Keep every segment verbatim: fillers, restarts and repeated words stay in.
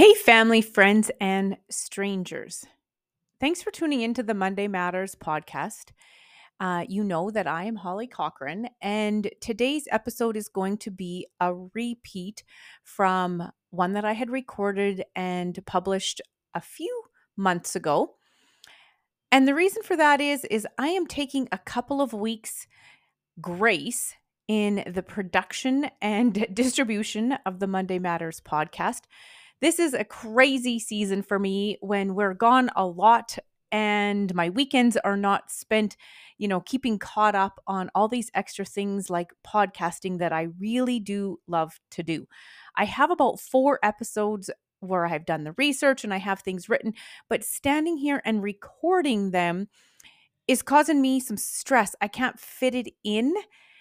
Hey, family, friends, and strangers. Thanks for tuning into the Monday Matters podcast. Uh, you know that I am Holly Cochran, and today's episode is going to be a repeat from one that I had recorded and published a few months ago. And the reason for that is, is I am taking a couple of weeks grace in the production and distribution of the Monday Matters podcast. This is a crazy season for me when we're gone a lot and my weekends are not spent, you know, keeping caught up on all these extra things like podcasting that I really do love to do. I have about four episodes where I've done the research and I have things written, but standing here and recording them is causing me some stress. I can't fit it in.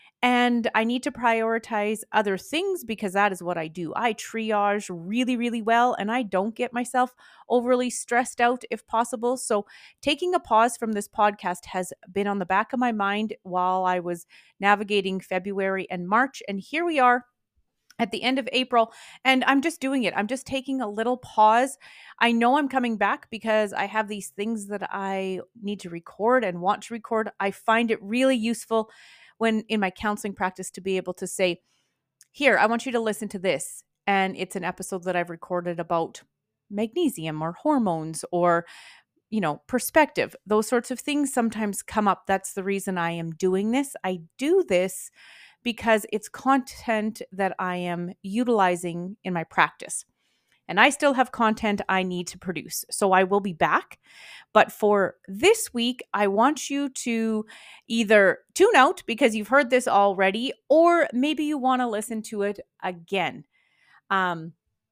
And I need to prioritize other things because that is what I do. I triage really, really well, and I don't get myself overly stressed out if possible. So, taking a pause from this podcast has been on the back of my mind while I was navigating February and March. And here we are at the end of April, and I'm just doing it. I'm just taking a little pause. I know I'm coming back because I have these things that I need to record and want to record. I find it really useful when in my counseling practice to be able to say, here, I want you to listen to this. And it's an episode that I've recorded about magnesium or hormones or, you know, perspective. Those sorts of things sometimes come up. That's the reason I am doing this. I do this because it's content that I am utilizing in my practice. And I still have content I need to produce. So I will be back. But for this week, I want you to either tune out because you've heard this already, or maybe you want to listen to it again. Um,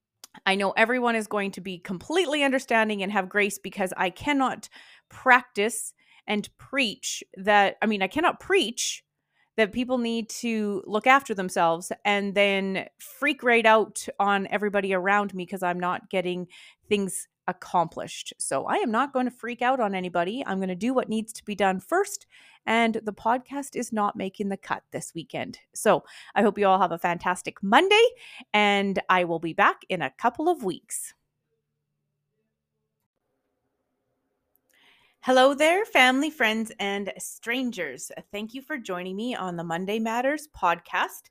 I know everyone is going to be completely understanding and have grace because I cannot practice and preach that. I mean, I cannot preach that people need to look after themselves and then freak right out on everybody around me because I'm not getting things accomplished. So I am not going to freak out on anybody. I'm going to do what needs to be done first. And the podcast is not making the cut this weekend. So I hope you all have a fantastic Monday, and I will be back in a couple of weeks. Hello there, family, friends, and strangers. Thank you for joining me on the Monday Matters podcast.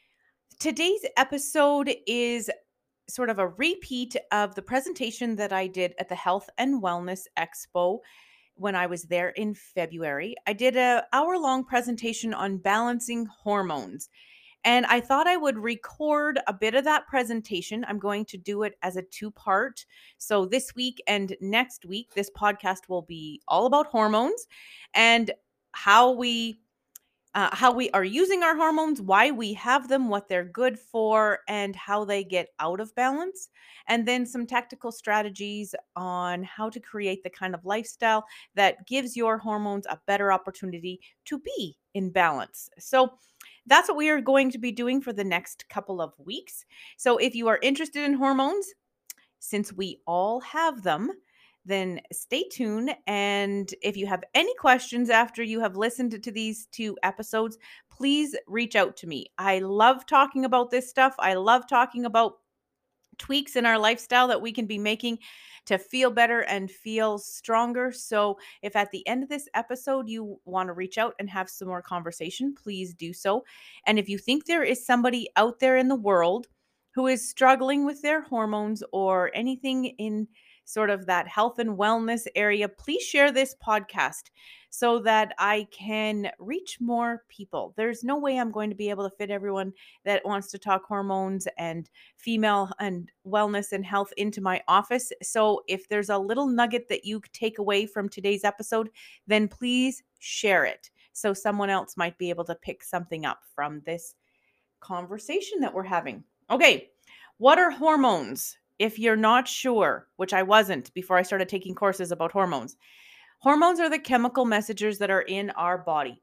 Today's episode is sort of a repeat of the presentation that I did at the Health and Wellness Expo when I was there in February. I did an hour-long presentation on balancing hormones. And I thought I would record a bit of that presentation. I'm going to do it as a two-part. So this week and next week, this podcast will be all about hormones and how we uh, how we are using our hormones, why we have them, what they're good for, and how they get out of balance. And then some tactical strategies on how to create the kind of lifestyle that gives your hormones a better opportunity to be in balance. So that's what we are going to be doing for the next couple of weeks. So if you are interested in hormones, since we all have them, then stay tuned. And if you have any questions after you have listened to these two episodes, please reach out to me. I love talking about this stuff. I love talking about tweaks in our lifestyle that we can be making to feel better and feel stronger. So if at the end of this episode you want to reach out and have some more conversation, please do so. And if you think there is somebody out there in the world who is struggling with their hormones or anything in sort of that health and wellness area, please share this podcast so that I can reach more people. There's no way I'm going to be able to fit everyone that wants to talk hormones and female and wellness and health into my office. So if there's a little nugget that you take away from today's episode, then please share it so someone else might be able to pick something up from this conversation that we're having. Okay, what are hormones? If you're not sure, which I wasn't before I started taking courses about hormones, hormones are the chemical messengers that are in our body.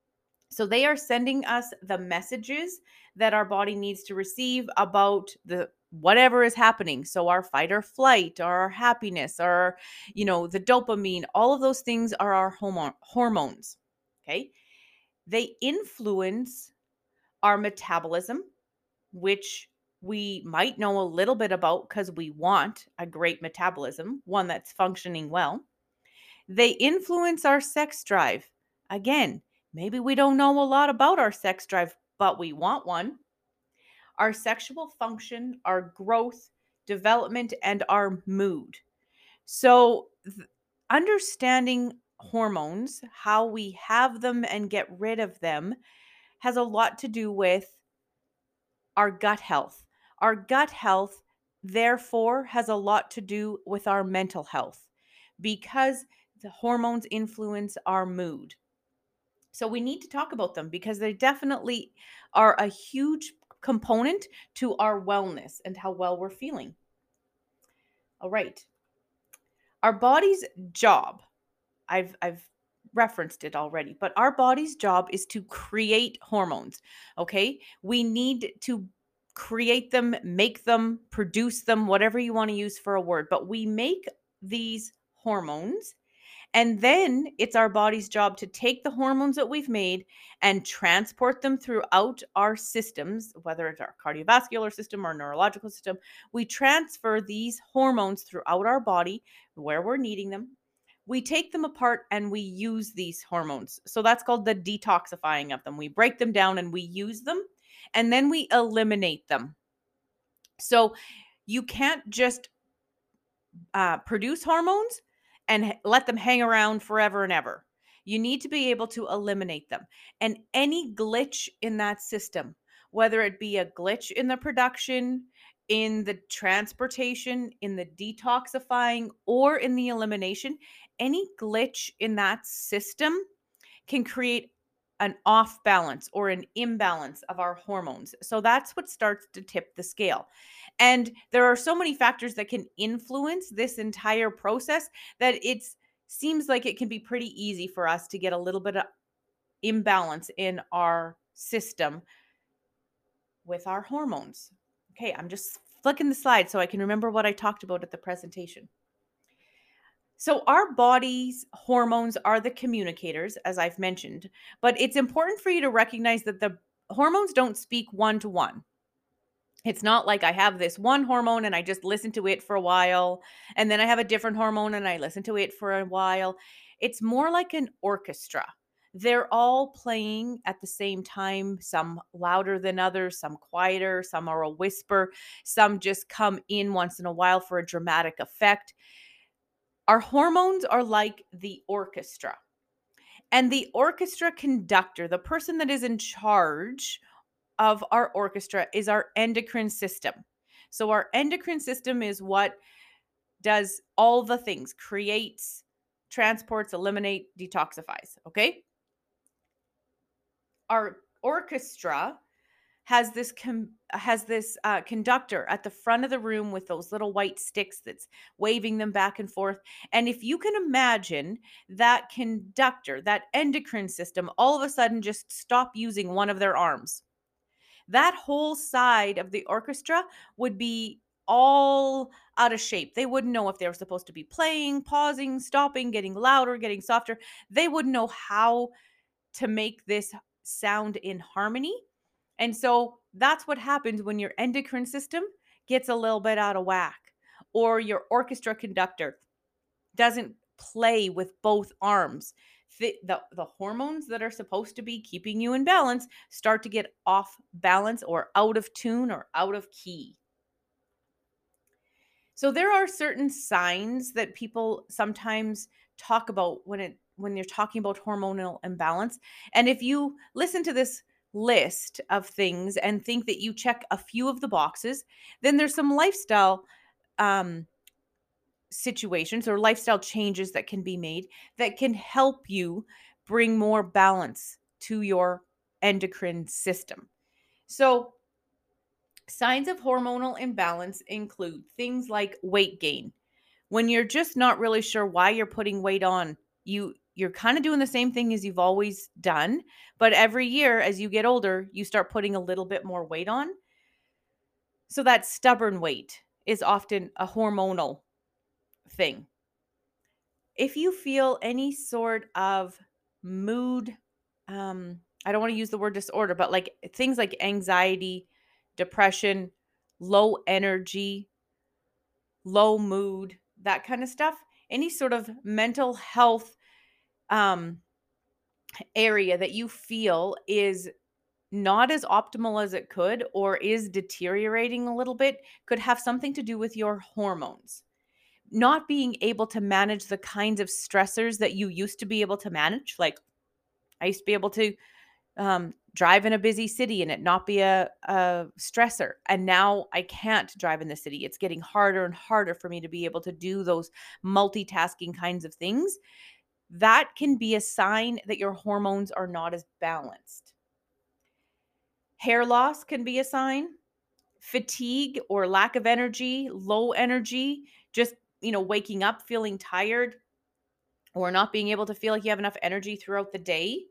So they are sending us the messages that our body needs to receive about the whatever is happening. So our fight or flight, or our happiness, or you know, the dopamine, all of those things are our hormone hormones. Okay? They influence our metabolism, which we might know a little bit about because we want a great metabolism, one that's functioning well. They influence our sex drive. Again, maybe we don't know a lot about our sex drive, but we want one. Our sexual function, our growth, development, and our mood. So, th- understanding hormones, how we have them and get rid of them, has a lot to do with our gut health. Our gut health, therefore, has a lot to do with our mental health because the hormones influence our mood. So we need to talk about them because they definitely are a huge component to our wellness and how well we're feeling. All right. Our body's job, I've I've referenced it already, but our body's job is to create hormones, okay? We need to create them, make them, produce them, whatever you want to use for a word, but we make these hormones. And then it's our body's job to take the hormones that we've made and transport them throughout our systems, whether it's our cardiovascular system or neurological system. We transfer these hormones throughout our body where we're needing them. We take them apart and we use these hormones. So that's called the detoxifying of them. We break them down and we use them and then we eliminate them. So you can't just uh, produce hormones and h- let them hang around forever and ever. You need to be able to eliminate them. And any glitch in that system, whether it be a glitch in the production, in the transportation, in the detoxifying, or in the elimination, any glitch in that system can create an off balance or an imbalance of our hormones. So that's what starts to tip the scale. And there are so many factors that can influence this entire process that it seems like it can be pretty easy for us to get a little bit of imbalance in our system with our hormones. Okay, I'm just flicking the slide so I can remember what I talked about at the presentation. So, our body's hormones are the communicators, as I've mentioned, but it's important for you to recognize that the hormones don't speak one to one. It's not like I have this one hormone and I just listen to it for a while, and then I have a different hormone and I listen to it for a while. It's more like an orchestra. They're all playing at the same time, some louder than others, some quieter, some are a whisper, some just come in once in a while for a dramatic effect. Our hormones are like the orchestra. And the orchestra conductor, the person that is in charge of our orchestra, is our endocrine system. So, our endocrine system is what does all the things: creates, transports, eliminate, detoxifies. Okay. Our orchestra has this com- has this uh, conductor at the front of the room with those little white sticks that's waving them back and forth. And if you can imagine that conductor, that endocrine system, all of a sudden just stop using one of their arms, that whole side of the orchestra would be all out of shape. They wouldn't know if they were supposed to be playing, pausing, stopping, getting louder, getting softer. They wouldn't know how to make this sound in harmony. And so that's what happens when your endocrine system gets a little bit out of whack, or your orchestra conductor doesn't play with both arms. The, the, the hormones that are supposed to be keeping you in balance start to get off balance or out of tune or out of key. So there are certain signs that people sometimes talk about when it when you're talking about hormonal imbalance. And if you listen to this list of things and think that you check a few of the boxes, then there's some lifestyle um, situations or lifestyle changes that can be made that can help you bring more balance to your endocrine system. So, signs of hormonal imbalance include things like weight gain. When you're just not really sure why you're putting weight on, you you're kind of doing the same thing as you've always done, but every year as you get older, you start putting a little bit more weight on. So that stubborn weight is often a hormonal thing. If you feel any sort of mood, um, I don't want to use the word disorder, but like things like anxiety, depression, low energy, low mood, that kind of stuff. Any sort of mental health um, area that you feel is not as optimal as it could or is deteriorating a little bit could have something to do with your hormones. Not being able to manage the kinds of stressors that you used to be able to manage. Like I used to be able to um, drive in a busy city and it not be a, a stressor. And now I can't drive in the city. It's getting harder and harder for me to be able to do those multitasking kinds of things. That can be a sign that your hormones are not as balanced. Hair loss can be a sign. Fatigue or lack of energy, low energy, just, you know, waking up feeling tired or not being able to feel like you have enough energy throughout the day.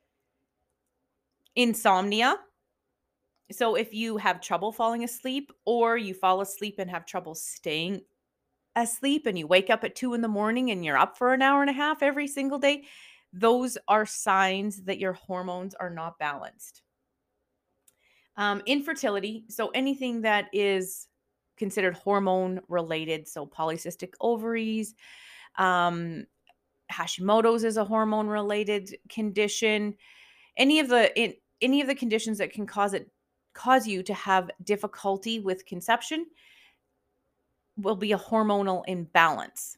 Insomnia. So if you have trouble falling asleep or you fall asleep and have trouble staying asleep and you wake up at two in the morning and you're up for an hour and a half every single day, those are signs that your hormones are not balanced. Um, infertility, so anything that is considered hormone related, so polycystic ovaries, um, Hashimoto's is a hormone related condition. Any of the in, any of the conditions that can cause it cause you to have difficulty with conception will be a hormonal imbalance.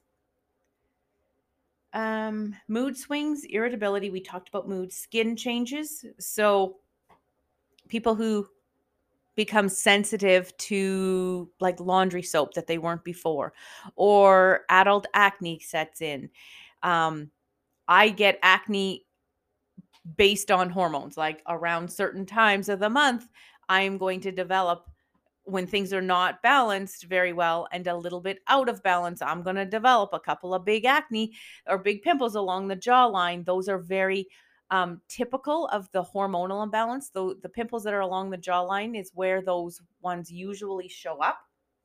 Um, mood swings, irritability, we talked about mood, skin changes. So people who become sensitive to like laundry soap that they weren't before, or adult acne sets in. Um, I get acne based on hormones, like around certain times of the month, I'm going to develop when things are not balanced very well and a little bit out of balance. I'm going to develop a couple of big acne or big pimples along the jawline. Those are very um, typical of the hormonal imbalance. The, the pimples that are along the jawline is where those ones usually show up.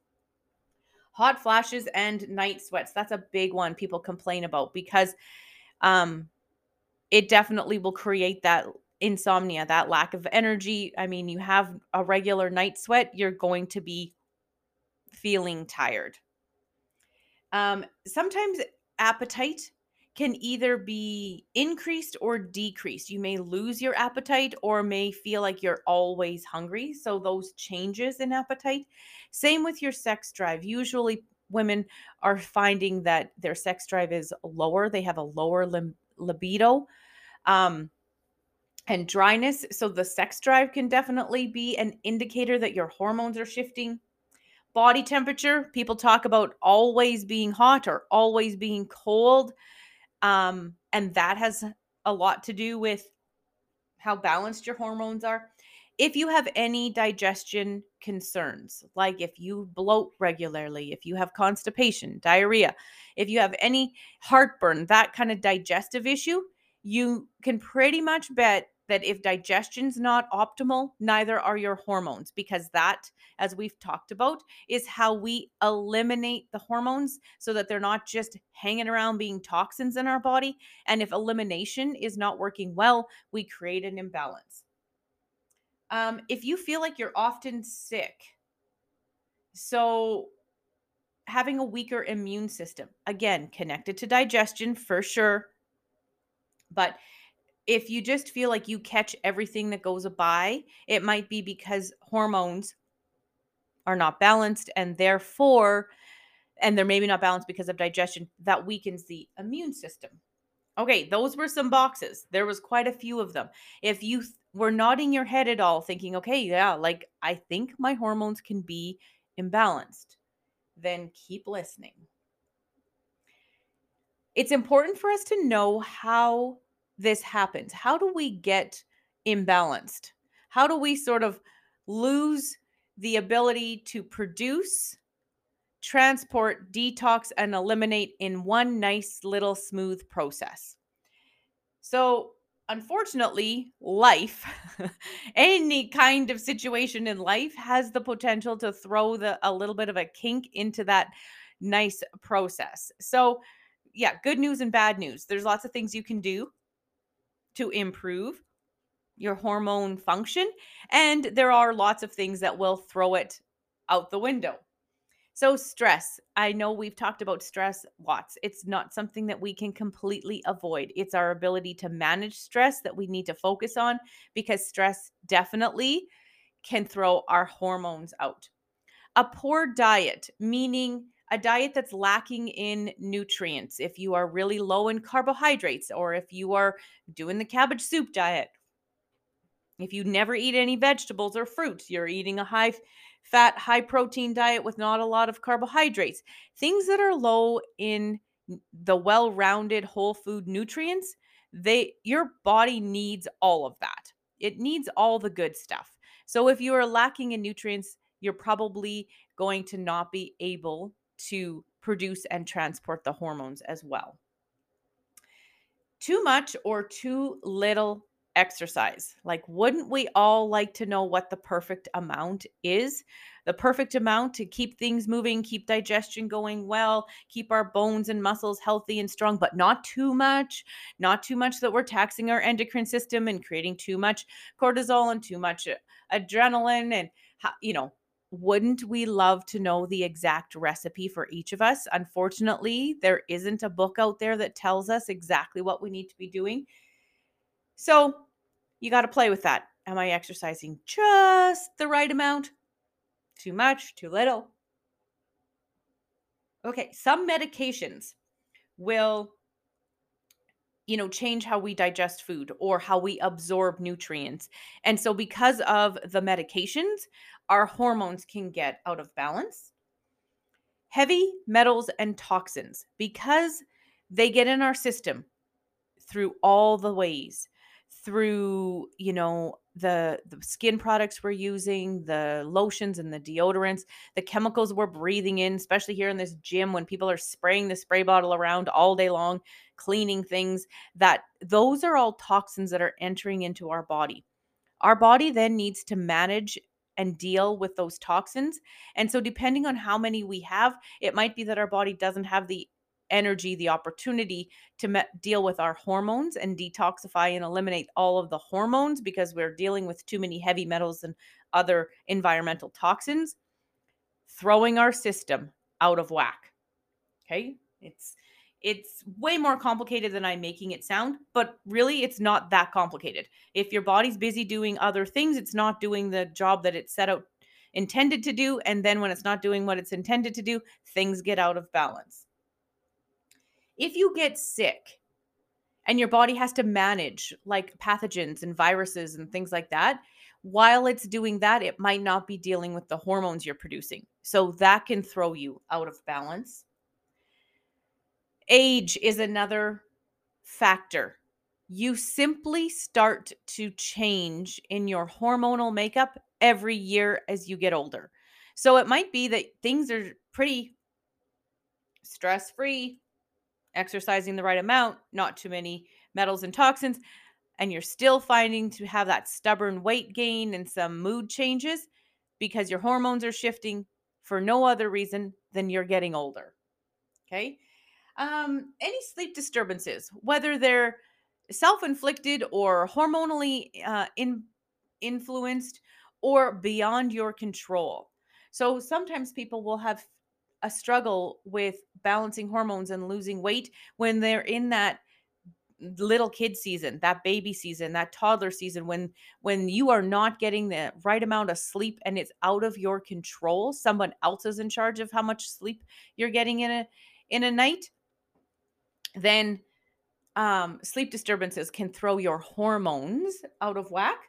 Hot flashes and night sweats. That's a big one people complain about because um, it definitely will create that insomnia, that lack of energy. I mean, you have a regular night sweat, you're going to be feeling tired. Um, sometimes appetite can either be increased or decreased. You may lose your appetite or may feel like you're always hungry. So, those changes in appetite. Same with your sex drive. Usually, women are finding that their sex drive is lower, they have a lower lim- libido. Um, and dryness. So the sex drive can definitely be an indicator that your hormones are shifting. Body temperature, people talk about always being hot or always being cold. Um, and that has a lot to do with how balanced your hormones are. If you have any digestion concerns, like if you bloat regularly, if you have constipation, diarrhea, if you have any heartburn, that kind of digestive issue, you can pretty much bet that if digestion's not optimal, neither are your hormones, because that, as we've talked about, is how we eliminate the hormones so that they're not just hanging around being toxins in our body. And if elimination is not working well, we create an imbalance. Um, if you feel like you're often sick, so having a weaker immune system, again, connected to digestion for sure. But if you just feel like you catch everything that goes by, it might be because hormones are not balanced and therefore, and they're maybe not balanced because of digestion, that weakens the immune system. Okay, those were some boxes. There was quite a few of them. If you th- were nodding your head at all, thinking, okay, yeah, like I think my hormones can be imbalanced, then keep listening. It's important for us to know how this happens. How do we get imbalanced? How do we sort of lose the ability to produce, transport, detox, and eliminate in one nice little smooth process? So, unfortunately, life, any kind of situation in life has the potential to throw the a little bit of a kink into that nice process. So, yeah, good news and bad news. There's lots of things you can do to improve your hormone function, and there are lots of things that will throw it out the window. So stress, I know we've talked about stress lots. It's not something that we can completely avoid. It's our ability to manage stress that we need to focus on, because stress definitely can throw our hormones out. A poor diet, meaning a diet that's lacking in nutrients. If you are really low in carbohydrates, or if you are doing the cabbage soup diet, if you never eat any vegetables or fruits, you're eating a high fat, high protein diet with not a lot of carbohydrates, things that are low in the well-rounded whole food nutrients, they your body needs all of that. It needs all the good stuff. So if you are lacking in nutrients, you're probably going to not be able to produce and transport the hormones as well. Too much or too little exercise. Like, wouldn't we all like to know what the perfect amount is? The perfect amount to keep things moving, keep digestion going well, keep our bones and muscles healthy and strong, but not too much. Not too much that we're taxing our endocrine system and creating too much cortisol and too much uh, adrenaline. And, ho- you know, wouldn't we love to know the exact recipe for each of us? Unfortunately, there isn't a book out there that tells us exactly what we need to be doing. So you got to play with that. Am I exercising just the right amount? Too much? Too little? Okay, some medications will, you know, change how we digest food or how we absorb nutrients. And so because of the medications, our hormones can get out of balance. Heavy metals and toxins, because they get in our system through all the ways, through, you know, the the skin products we're using, the lotions and the deodorants, the chemicals we're breathing in, especially here in this gym when people are spraying the spray bottle around all day long, cleaning things, that those are all toxins that are entering into our body. Our body then needs to manage and deal with those toxins. And so, depending on how many we have, it might be that our body doesn't have the energy, the opportunity to me- deal with our hormones and detoxify and eliminate all of the hormones because we're dealing with too many heavy metals and other environmental toxins, throwing our system out of whack. Okay? It's it's way more complicated than I'm making it sound, but really it's not that complicated. If your body's busy doing other things, it's not doing the job that it set out intended to do, and then when it's not doing what it's intended to do, things get out of balance. If you get sick and your body has to manage like pathogens and viruses and things like that, while it's doing that, it might not be dealing with the hormones you're producing. So that can throw you out of balance. Age is another factor. You simply start to change in your hormonal makeup every year as you get older. So it might be that things are pretty stress free, exercising the right amount, not too many metals and toxins, and you're still finding to have that stubborn weight gain and some mood changes because your hormones are shifting for no other reason than you're getting older. Okay. Um, any sleep disturbances, whether they're self-inflicted or hormonally uh, in, influenced or beyond your control. So sometimes people will have a struggle with balancing hormones and losing weight when they're in that little kid season, that baby season, that toddler season, when when you are not getting the right amount of sleep and it's out of your control. Someone else is in charge of how much sleep you're getting in a in a night. Then um, sleep disturbances can throw your hormones out of whack.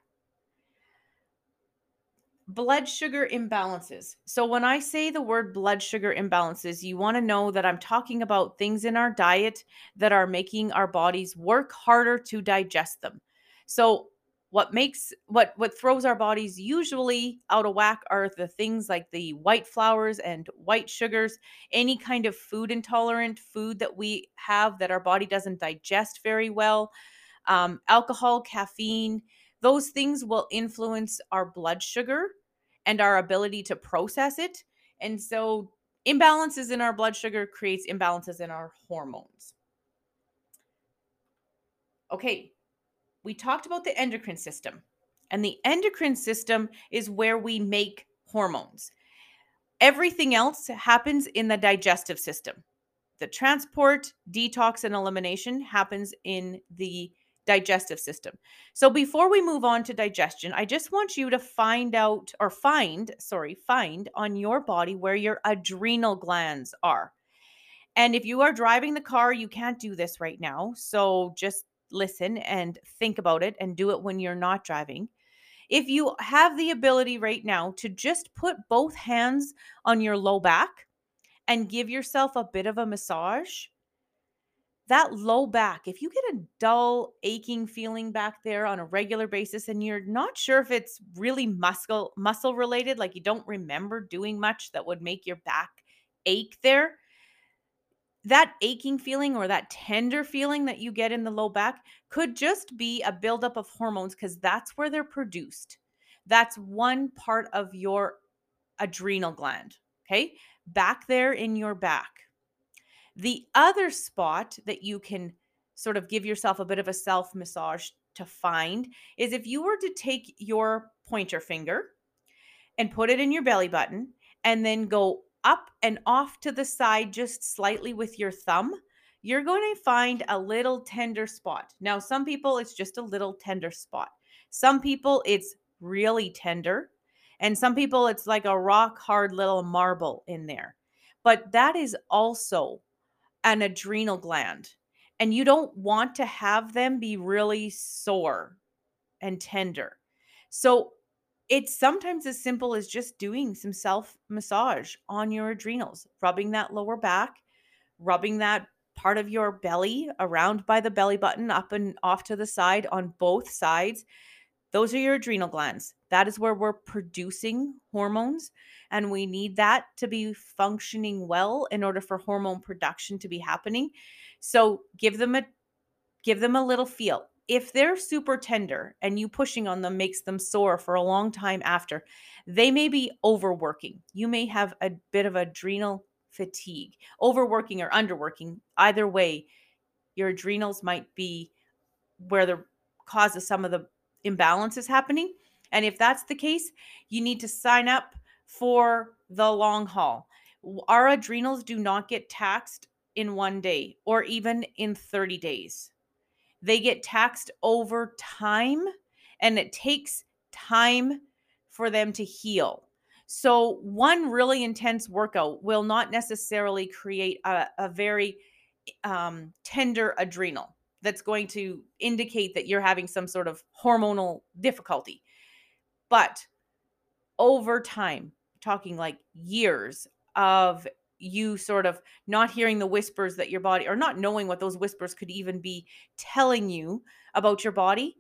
Blood sugar imbalances. So, when I say the word blood sugar imbalances, you want to know that I'm talking about things in our diet that are making our bodies work harder to digest them. So, what makes what what throws our bodies usually out of whack are the things like the white flours and white sugars, any kind of food intolerant food that we have that our body doesn't digest very well, um, alcohol, caffeine, those things will influence our blood sugar and our ability to process it. And so imbalances in our blood sugar creates imbalances in our hormones. Okay, we talked about the endocrine system. And the endocrine system is where we make hormones. Everything else happens in the digestive system. The transport, detox, and elimination happens in the digestive system. So before we move on to digestion, I just want you to find out or find, sorry, find on your body where your adrenal glands are. And if you are driving the car, you can't do this right now. So just listen and think about it and do it when you're not driving. If you have the ability right now to just put both hands on your low back and give yourself a bit of a massage, that low back, if you get a dull, aching feeling back there on a regular basis and you're not sure if it's really muscle muscle related, like you don't remember doing much that would make your back ache there, that aching feeling or that tender feeling that you get in the low back could just be a buildup of hormones because that's where they're produced. That's one part of your adrenal gland, okay? Back there in your back. The other spot that you can sort of give yourself a bit of a self massage to find is if you were to take your pointer finger and put it in your belly button and then go up and off to the side just slightly with your thumb, you're going to find a little tender spot. Now, some people, it's just a little tender spot. Some people, it's really tender. And some people, it's like a rock hard little marble in there. But that is also an adrenal gland. And you don't want to have them be really sore and tender. So it's sometimes as simple as just doing some self massage on your adrenals, rubbing that lower back, rubbing that part of your belly around by the belly button, up and off to the side on both sides. Those are your adrenal glands. That is where we're producing hormones, and we need that to be functioning well in order for hormone production to be happening. So give them a give them a little feel. If they're super tender and you pushing on them makes them sore for a long time after, they may be overworking. You may have a bit of adrenal fatigue, overworking or underworking. Either way, your adrenals might be where the cause of some of the imbalance is happening. And if that's the case, you need to sign up for the long haul. Our adrenals do not get taxed in one day or even in thirty days. They get taxed over time, and it takes time for them to heal. So, one really intense workout will not necessarily create a, a very um, tender adrenal that's going to indicate that you're having some sort of hormonal difficulty. But over time, talking like years of you sort of not hearing the whispers that your body, or not knowing what those whispers could even be telling you about your body,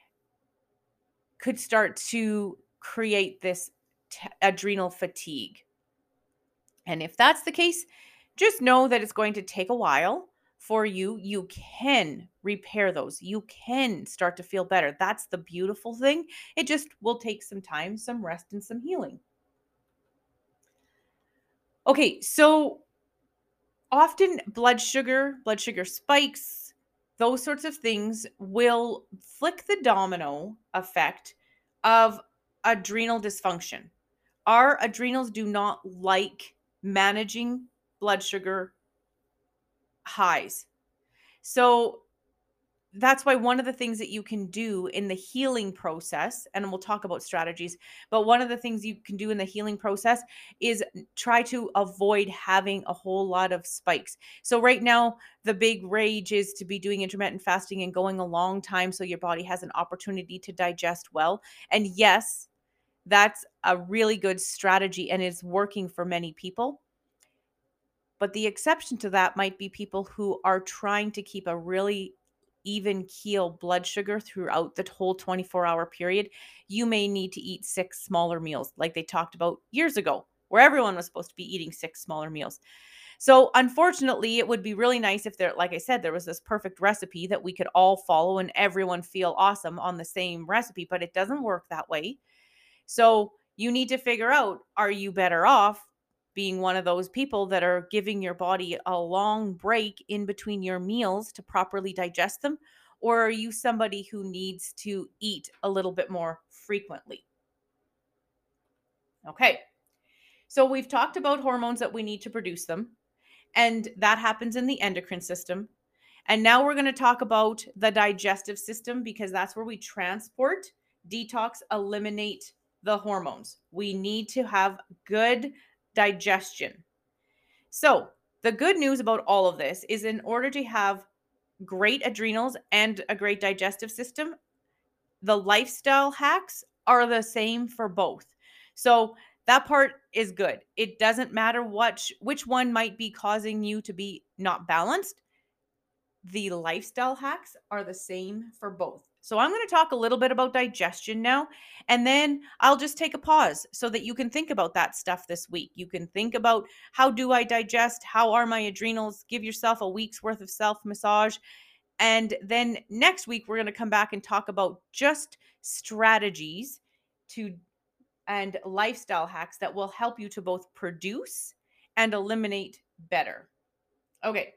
could start to create this t- adrenal fatigue. And if that's the case, just know that it's going to take a while for you. You can repair those. You can start to feel better. That's the beautiful thing. It just will take some time, some rest, and some healing. Okay, so often blood sugar, blood sugar spikes, those sorts of things will flick the domino effect of adrenal dysfunction. Our adrenals do not like managing blood sugar highs. So that's why one of the things that you can do in the healing process, and we'll talk about strategies, but one of the things you can do in the healing process is try to avoid having a whole lot of spikes. So right now, the big rage is to be doing intermittent fasting and going a long time so your body has an opportunity to digest well. And yes, that's a really good strategy and it's working for many people. But the exception to that might be people who are trying to keep a really even keel blood sugar throughout the whole twenty-four hour period. You may need to eat six smaller meals, like they talked about years ago, where everyone was supposed to be eating six smaller meals. So, unfortunately, it would be really nice if there, like I said, there was this perfect recipe that we could all follow and everyone feel awesome on the same recipe, but it doesn't work that way. So, you need to figure out, are you better off being one of those people that are giving your body a long break in between your meals to properly digest them? Or are you somebody who needs to eat a little bit more frequently? Okay. So we've talked about hormones that we need to produce them, and that happens in the endocrine system. And now we're going to talk about the digestive system because that's where we transport, detox, eliminate the hormones. We need to have good digestion. So, the good news about all of this is in order to have great adrenals and a great digestive system, the lifestyle hacks are the same for both. So, that part is good. It doesn't matter what which one might be causing you to be not balanced. The lifestyle hacks are the same for both. So I'm going to talk a little bit about digestion now, and then I'll just take a pause so that you can think about that stuff this week. You can think about, how do I digest? How are my adrenals? Give yourself a week's worth of self massage. And then next week, we're going to come back and talk about just strategies to and lifestyle hacks that will help you to both produce and eliminate better. Okay.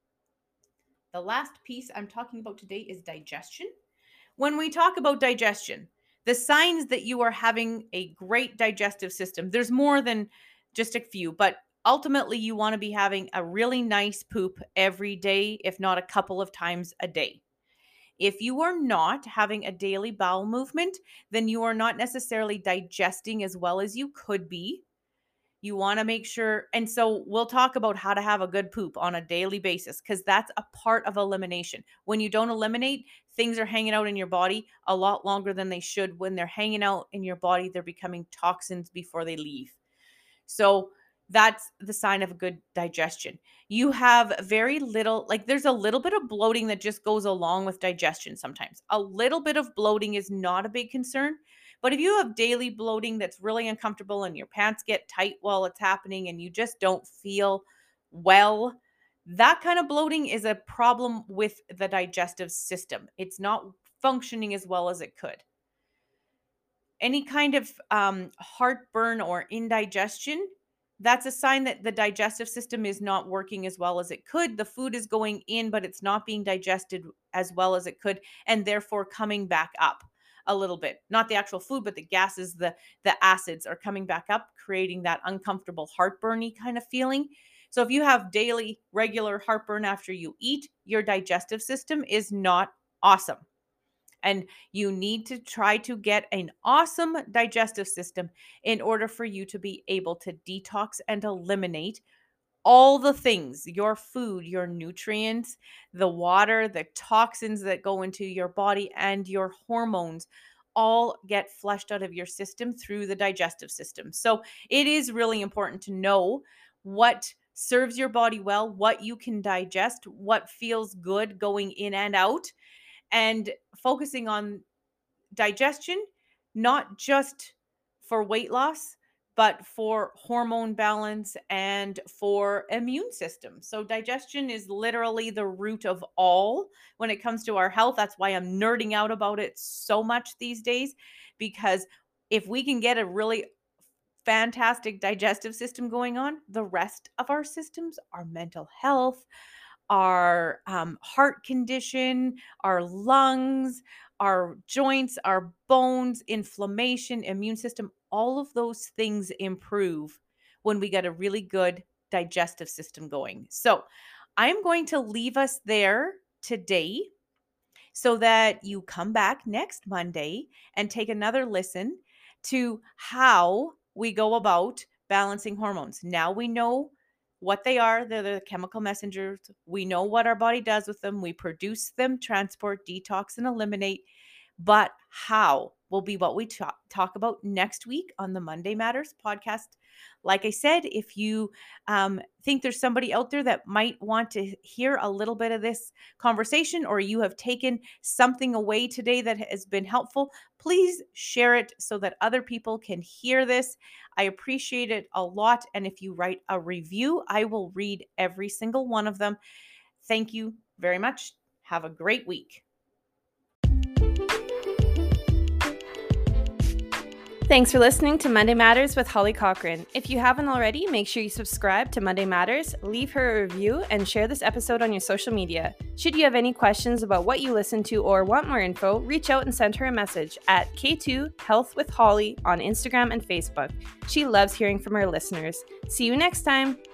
The last piece I'm talking about today is digestion. When we talk about digestion, the signs that you are having a great digestive system, there's more than just a few, but ultimately you want to be having a really nice poop every day, if not a couple of times a day. If you are not having a daily bowel movement, then you are not necessarily digesting as well as you could be. You want to make sure. And so we'll talk about how to have a good poop on a daily basis because that's a part of elimination. When you don't eliminate, things are hanging out in your body a lot longer than they should. When they're hanging out in your body, they're becoming toxins before they leave. So that's the sign of a good digestion. You have very little, like there's a little bit of bloating that just goes along with digestion sometimes. A little bit of bloating is not a big concern. But if you have daily bloating that's really uncomfortable and your pants get tight while it's happening and you just don't feel well, that kind of bloating is a problem with the digestive system. It's not functioning as well as it could. Any kind of um, heartburn or indigestion, that's a sign that the digestive system is not working as well as it could. The food is going in, but it's not being digested as well as it could, and therefore coming back up a little bit. Not the actual food, but the gases, the the acids are coming back up, creating that uncomfortable heartburny kind of feeling. So if you have daily regular heartburn after you eat, your digestive system is not awesome. And you need to try to get an awesome digestive system in order for you to be able to detox and eliminate all the things, your food, your nutrients, the water, the toxins that go into your body, and your hormones all get flushed out of your system through the digestive system. So it is really important to know what serves your body well, what you can digest, what feels good going in and out, and focusing on digestion, not just for weight loss, but for hormone balance and for immune system. So digestion is literally the root of all when it comes to our health. That's why I'm nerding out about it so much these days, because if we can get a really fantastic digestive system going on, the rest of our systems, our mental health, our um, heart condition, our lungs, our joints, our bones, inflammation, immune system, all of those things improve when we get a really good digestive system going. So I'm going to leave us there today so that you come back next Monday and take another listen to how we go about balancing hormones. Now we know what they are. They're the chemical messengers. We know what our body does with them. We produce them, transport, detox, and eliminate. But how will be what we talk, talk about next week on the Monday Matters podcast. Like I said, if you um, think there's somebody out there that might want to hear a little bit of this conversation, or you have taken something away today that has been helpful, please share it so that other people can hear this. I appreciate it a lot. And if you write a review, I will read every single one of them. Thank you very much. Have a great week. Thanks for listening to Monday Matters with Holly Cochran. If you haven't already, make sure you subscribe to Monday Matters, leave her a review, and share this episode on your social media. Should you have any questions about what you listen to or want more info, reach out and send her a message at K two Health with Holly on Instagram and Facebook. She loves hearing from her listeners. See you next time.